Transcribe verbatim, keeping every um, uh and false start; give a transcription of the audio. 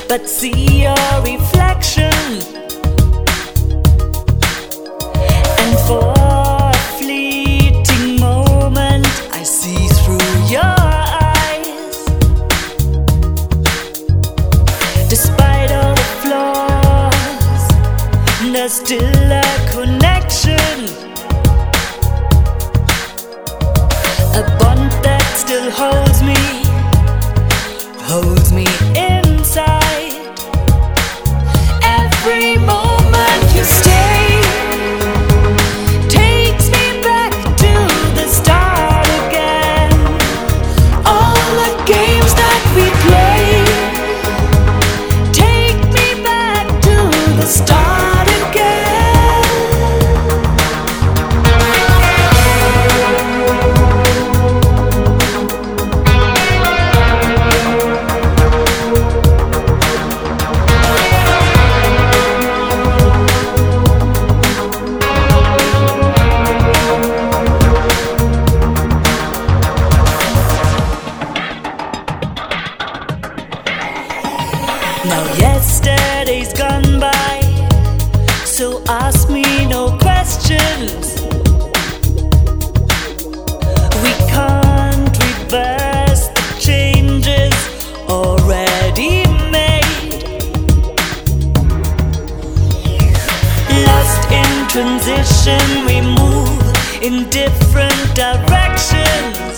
but see your reflection, and for a fleeting moment I see through your eyes. Despite all the flaws, there's still a connection, a bond that still holds me, holds me inside. Every moment you stay takes me back to the start again. All the games that we play take me back to the start again. Now yesterday's gone by, so ask me no questions. We can't reverse the changes already made. Lost in transition, we move in different directions.